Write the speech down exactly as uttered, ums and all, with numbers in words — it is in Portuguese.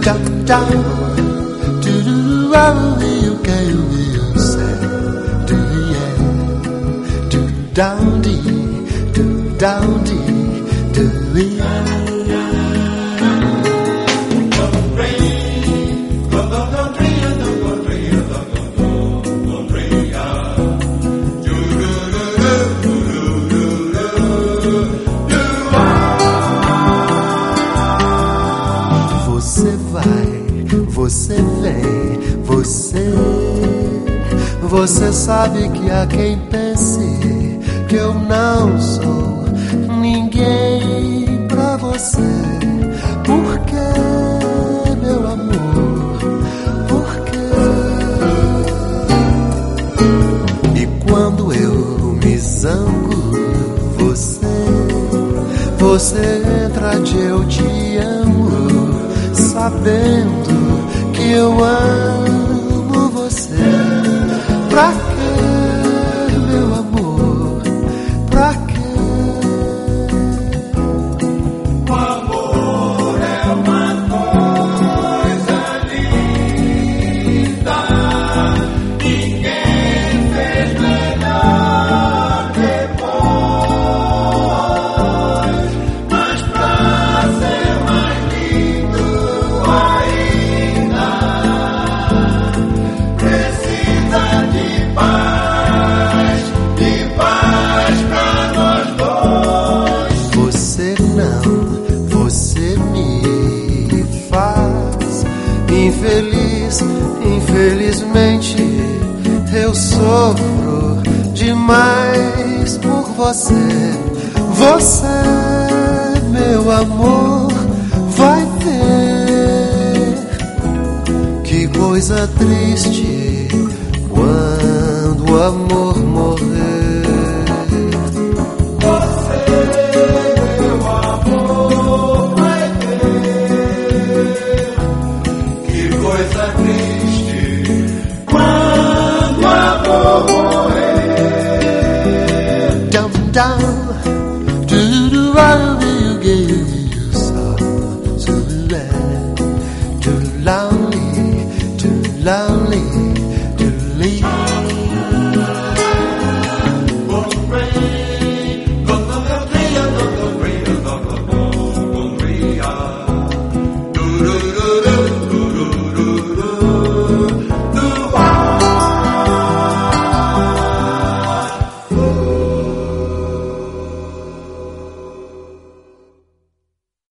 Down, down, do do do, I will be okay, you will say, do yeah, do down dee, do down dee, do yeah. Você vem, você, você sabe que há quem pense que eu não sou ninguém pra você. Por que, meu amor? Por quê? E quando eu me zango, você, você entra de eu te amo, sabendo que eu amo você. Pra quê, meu amor? Pra quê? O amor é uma coisa linda, ninguém fez melhor depois, mas pra ser mais lindo ainda precisa de paz, de paz pra nós dois. Você não, você me faz infeliz, infelizmente eu sofro demais por você. Você, meu amor, vai ver que coisa triste quando o amor morrer. Você, meu amor, vai ver que coisa triste quando o amor morrer. Down, down,